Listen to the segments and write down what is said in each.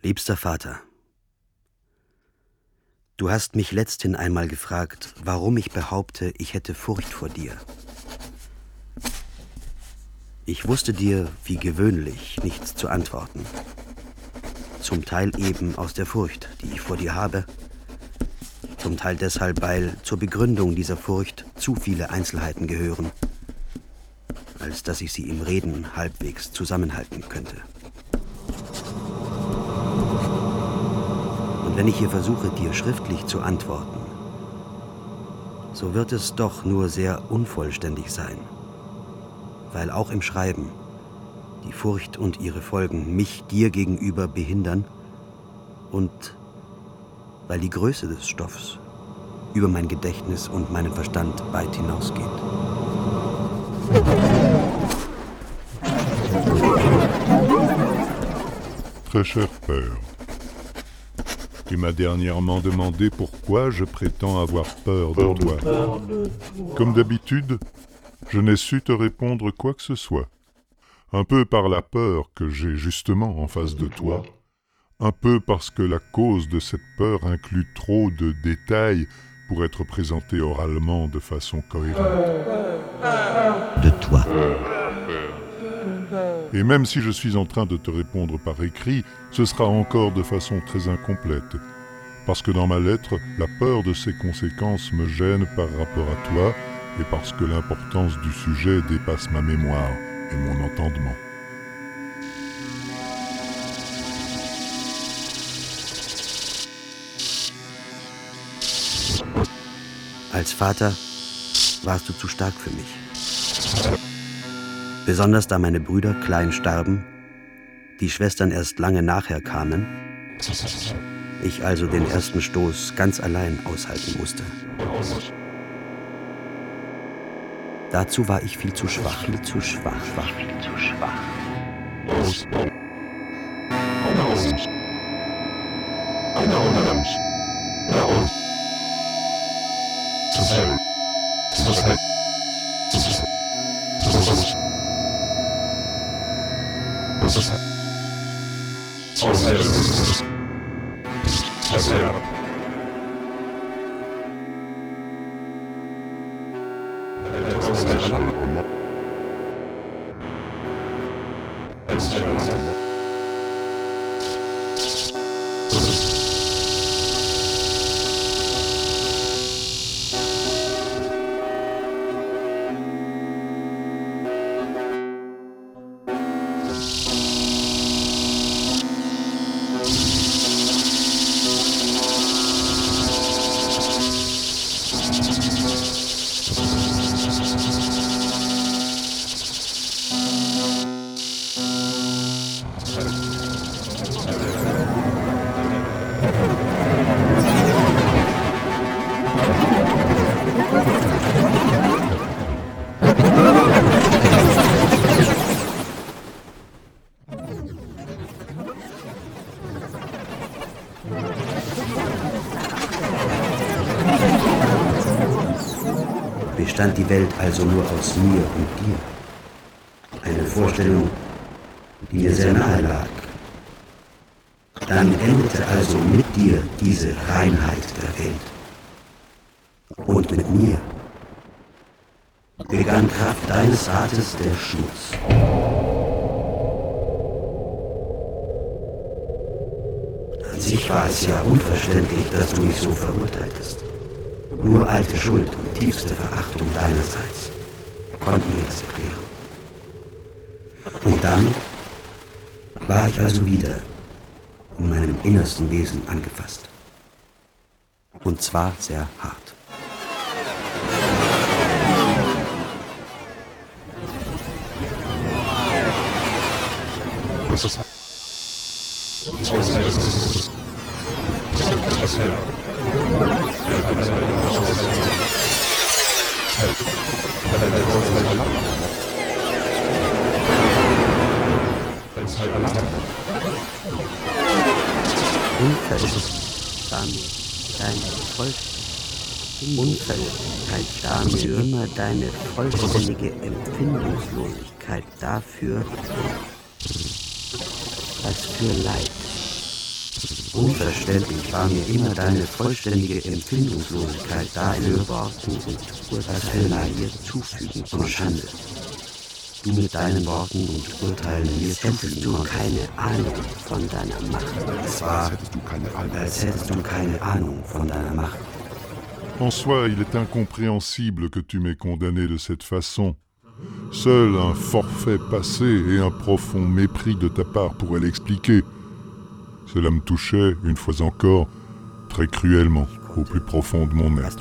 Liebster Vater, du hast mich letzthin einmal gefragt, warum ich behaupte, ich hätte Furcht vor dir. Ich wusste dir, wie gewöhnlich, nichts zu antworten. Zum Teil eben aus der Furcht, die ich vor dir habe. Zum Teil deshalb, weil zur Begründung dieser Furcht zu viele Einzelheiten gehören, als dass ich sie im Reden halbwegs zusammenhalten könnte. Und wenn ich hier versuche, dir schriftlich zu antworten, so wird es doch nur sehr unvollständig sein, weil auch im Schreiben die Furcht und ihre Folgen mich dir gegenüber behindern und weil die Größe des Stoffs über mein Gedächtnis und meinen Verstand weit hinausgeht. Très cher père, tu m'as dernièrement demandé pourquoi je prétends avoir peur de toi. Comme d'habitude, je n'ai su te répondre quoi que ce soit. Un peu par la peur que j'ai justement en face de toi, un peu parce que la cause de cette peur inclut trop de détails pour être présentés oralement de façon cohérente. De toi. Et même si je suis en train de te répondre par écrit, ce sera encore de façon très incomplète. Parce que dans ma lettre, la peur de ses conséquences me gêne par rapport à toi et parce que l'importance du sujet dépasse ma mémoire et mon entendement. Als Vater warst du zu stark für mich. Besonders da meine Brüder klein starben, die Schwestern erst lange nachher kamen, ich also den ersten Stoß ganz allein aushalten musste. Dazu war ich viel zu schwach. Bestand die Welt also nur aus mir und dir? Eine Vorstellung, die mir sehr nahe lag. Dann endete also mit dir diese Reinheit der Welt. Und mit mir begann Kraft deines Rates der Schmutz. An sich war es ja unverständlich, dass du mich so verurteiltest. Nur alte Schuld und tiefste Verachtung deinerseits konnten mir das erklären. Und dann war ich also wieder in meinem innersten Wesen angefasst. Und zwar sehr hart. Unverschämtheit, da mir immer deine vollständige Empfindungslosigkeit dafür, was für Leid Unverständlich war mir immer deine vollständige Empfindungslosigkeit dafür, Worten und Urteilen mir zufügen und Schande. Du mit deinen Worten und Urteilen mir hättest du keine Ahnung von deiner Macht. Es war, als hättest du keine Ahnung von deiner Macht. En soi, il est incompréhensible que tu m'aies condamné de cette façon. Seul un forfait passé et un profond mépris de ta part pourraient l'expliquer. Cela me touchait, une fois encore, très cruellement, au plus profond de mon être.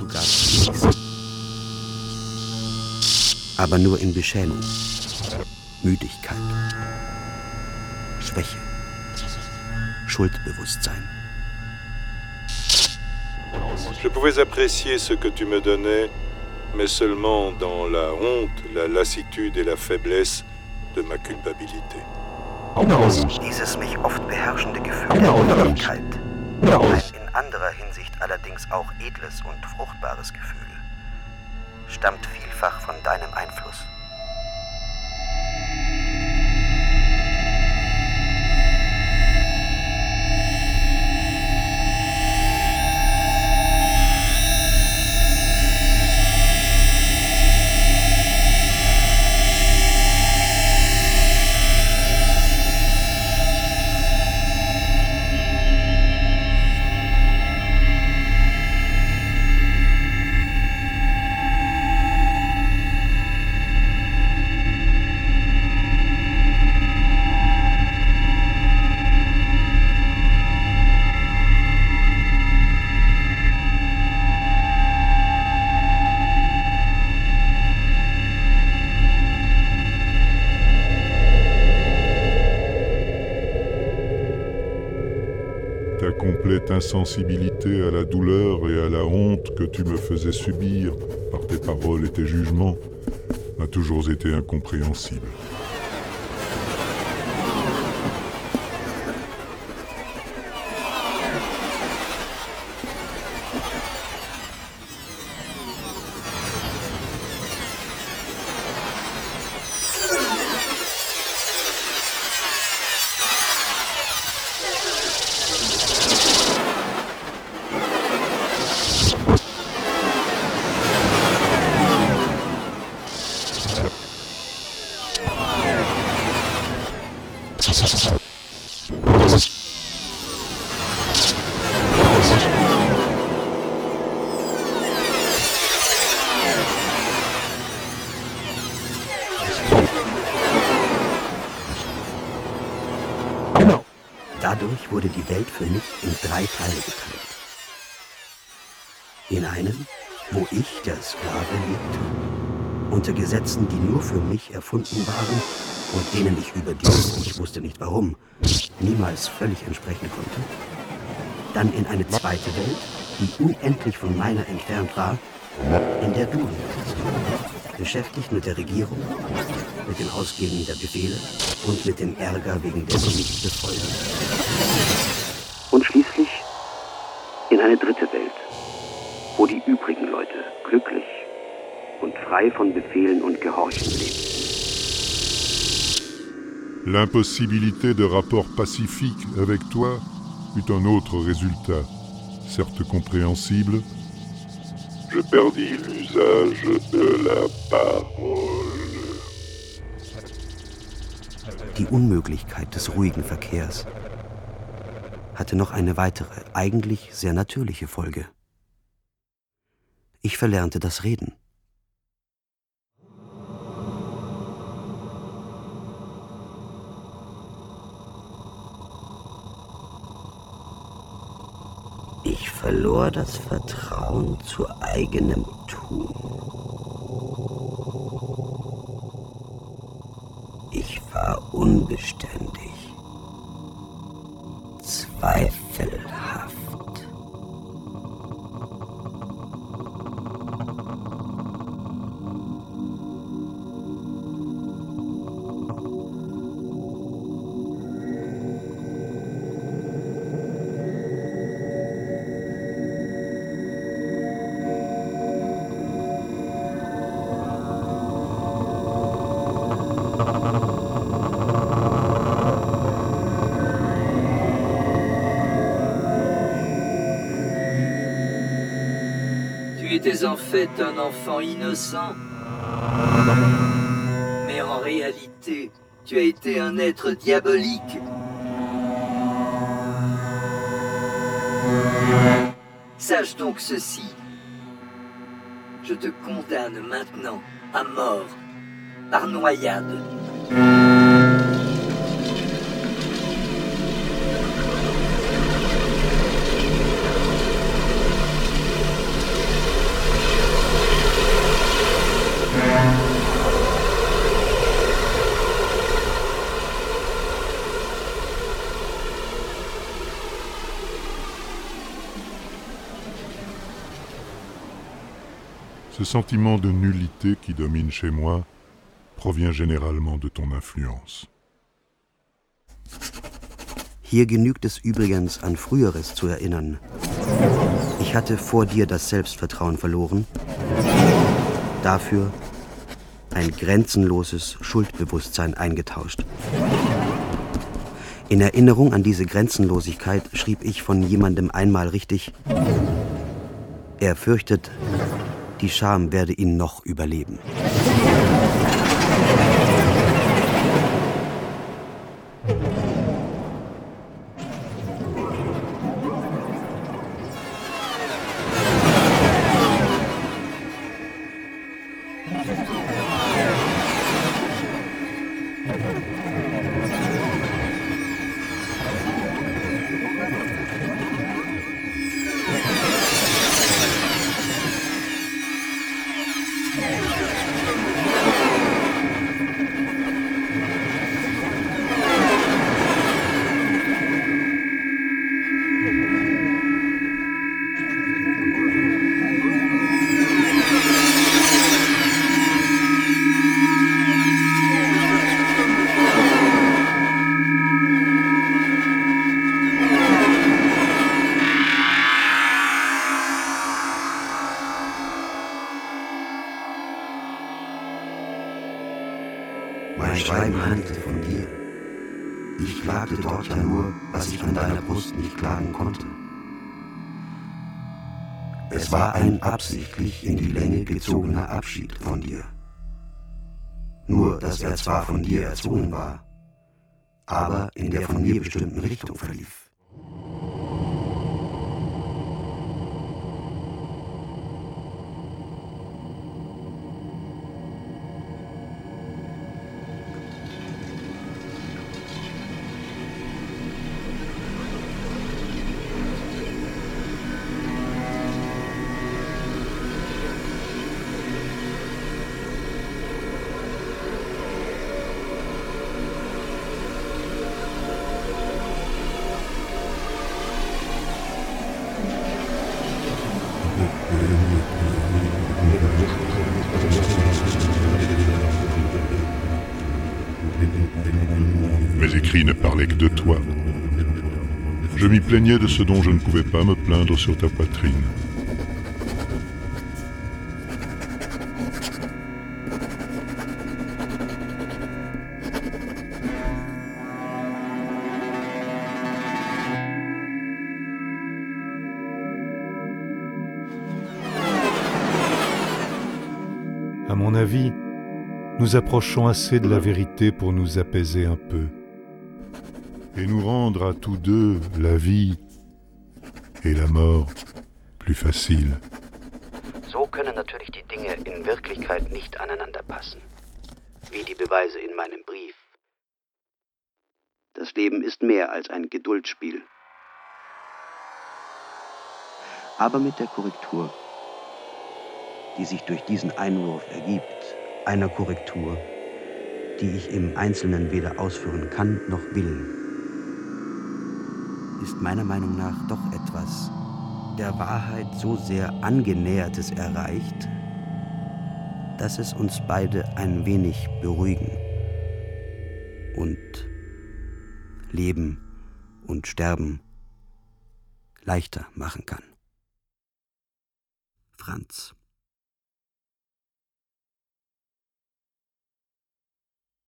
Aber nur in Beschämung, Müdigkeit, Schwäche, Schuldbewusstsein. Je pouvais apprécier ce que tu me donnais, mais seulement dans la honte, la lassitude et la faiblesse de ma culpabilité. Dieses mich oft beherrschende Gefühl der Unfähigkeit, ein in anderer Hinsicht allerdings auch edles und fruchtbares Gefühl, stammt vielfach von deinem Einfluss. Ta complète insensibilité à la douleur et à la honte que tu me faisais subir par tes paroles et tes jugements m'a toujours été incompréhensible. Dadurch wurde die Welt für mich in 3 Teile geteilt. In einen, wo ich, der Sklave, lebte, unter Gesetzen, die nur für mich erfunden waren und denen ich überdies, ich wusste nicht warum, niemals völlig entsprechen konnte. Dann in eine zweite Welt, die unendlich von meiner entfernt war, in der du lebst, beschäftigt mit der Regierung, mit dem Ausgeben der Befehle und mit dem Ärger wegen der Nichtbefolgung. Und schließlich in eine dritte Welt, wo die übrigen Leute glücklich und frei von Befehlen und Gehorchen leben. L'impossibilité de rapport pacifique avec toi eut un autre résultat, certes compréhensible. Je perdis l'usage de la parole. Die Unmöglichkeit des ruhigen Verkehrs hatte noch eine weitere, eigentlich sehr natürliche Folge. Ich verlernte das Reden. Ich verlor das Vertrauen zu eigenem Tun. Ich war unbeständig, zweifelhaft. étais en fait un enfant innocent. Mais en réalité, tu as été un être diabolique. Sache donc ceci. Je te condamne maintenant à mort par noyade. Ce sentiment de nullité qui domine chez moi provient généralement de ton influence. Hier genügt es übrigens, an Früheres zu erinnern. Ich hatte vor dir das Selbstvertrauen verloren, dafür ein grenzenloses Schuldbewusstsein eingetauscht. In Erinnerung an diese Grenzenlosigkeit schrieb ich von jemandem einmal richtig: Er fürchtet, die Scham werde ihn noch überleben. Mein Schreiben handelte von dir. Ich klagte dort ja nur, was ich an deiner Brust nicht klagen konnte. Es war ein absichtlich in die Länge gezogener Abschied von dir. Nur, dass er zwar von dir erzwungen war, aber in der von mir bestimmten Richtung verlief. Mes écrits ne parlaient que de toi. Je m'y plaignais de ce dont je ne pouvais pas me plaindre sur ta poitrine. À mon avis, nous approchons assez de la vérité pour nous apaiser un peu. Et nous rendre à tous deux la vie et la mort plus facile. So können natürlich die Dinge in Wirklichkeit nicht aneinander passen, wie die Beweise in meinem Brief. Das Leben ist mehr als ein Geduldsspiel. Aber mit der Korrektur, die sich durch diesen Einwurf ergibt, einer Korrektur, die ich im Einzelnen weder ausführen kann noch will, ist meiner Meinung nach doch etwas der Wahrheit so sehr Angenähertes erreicht, dass es uns beide ein wenig beruhigen und Leben und Sterben leichter machen kann. Franz.